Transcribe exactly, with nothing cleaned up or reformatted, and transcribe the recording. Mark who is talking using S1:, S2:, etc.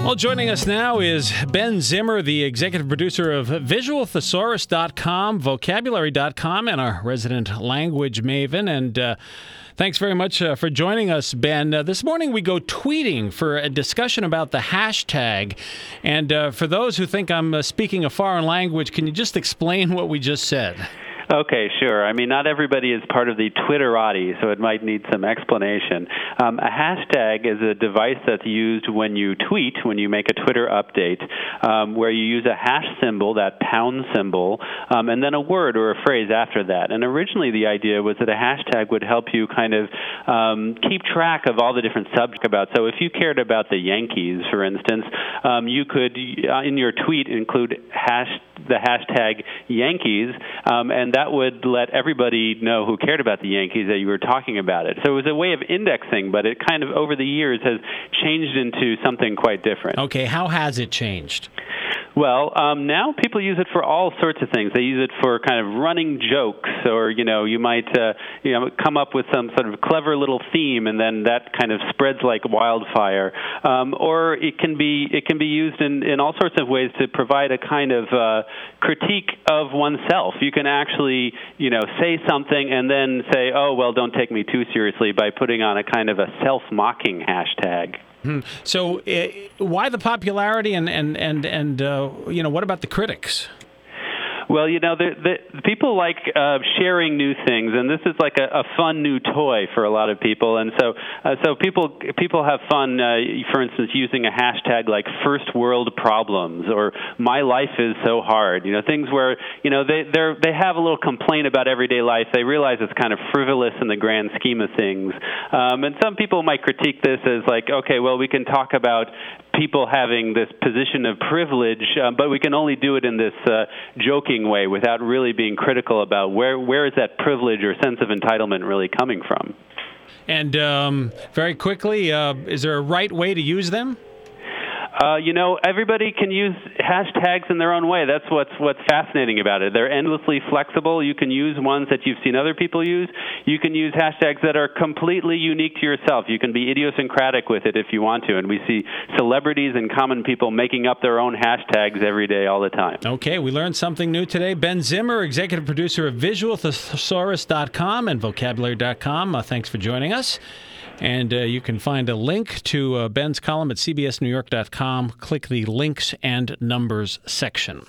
S1: Well, joining us now is Ben Zimmer, the executive producer of Visual Thesaurus dot com, Vocabulary dot com, and our resident language maven. And uh, thanks very much uh, for joining us, Ben. Uh, this morning we go tweeting for a discussion about the hashtag. And uh, for those who think I'm uh, speaking a foreign language, can you just explain what we just said?
S2: Okay, sure. I mean, not everybody is part of the Twitterati, so it might need some explanation. Um, a hashtag is a device that's used when you tweet, when you make a Twitter update, um, where you use a hash symbol, that pound symbol, um, and then a word or a phrase after that. And originally the idea was that a hashtag would help you kind of um, keep track of all the different subjects about. So if you cared about the Yankees, for instance, um, you could, uh, in your tweet, include hash the hashtag Yankees, um, and that would let everybody know who cared about the Yankees that you were talking about it. So it was a way of indexing, but it kind of, over the years, has changed into something quite different.
S1: Okay, how has it changed?
S2: Well, um, now people use it for all sorts of things. They use it for kind of running jokes, or, you know, you might uh, you know, come up with some sort of clever little theme, and then that kind of spreads like wildfire. Um, or it can be it can be used in, in all sorts of ways to provide a kind of uh, critique of oneself. You can actually, you know, say something and then say, oh, well, don't take me too seriously, by putting on a kind of a self-mocking hashtag.
S1: Hmm. So, uh, why the popularity, and and and and uh, you know, what about the critics?
S2: Well, you know, the, the, people like uh, sharing new things, and this is like a, a fun new toy for a lot of people. And so, uh, so people people have fun. Uh, for instance, using a hashtag like "first world problems" or "my life is so hard." You know, things where, you know, they they they have a little complaint about everyday life. They realize it's kind of frivolous in the grand scheme of things. Um, and some people might critique this as like, okay, well, we can talk about people having this position of privilege, uh, but we can only do it in this uh, joking way without really being critical about where where is that privilege or sense of entitlement really coming from.
S1: And um, very quickly, uh, is there a right way to use them?
S2: Uh, you know, everybody can use hashtags in their own way. That's what's what's fascinating about it. They're endlessly flexible. You can use ones that you've seen other people use. You can use hashtags that are completely unique to yourself. You can be idiosyncratic with it if you want to. And we see celebrities and common people making up their own hashtags every day, all the time.
S1: Okay, we learned something new today. Ben Zimmer, executive producer of Visual Thesaurus dot com and Vocabulary dot com. Uh, thanks for joining us. And uh, you can find a link to uh, Ben's column at C B S New York dot com. Click the Links and Numbers section.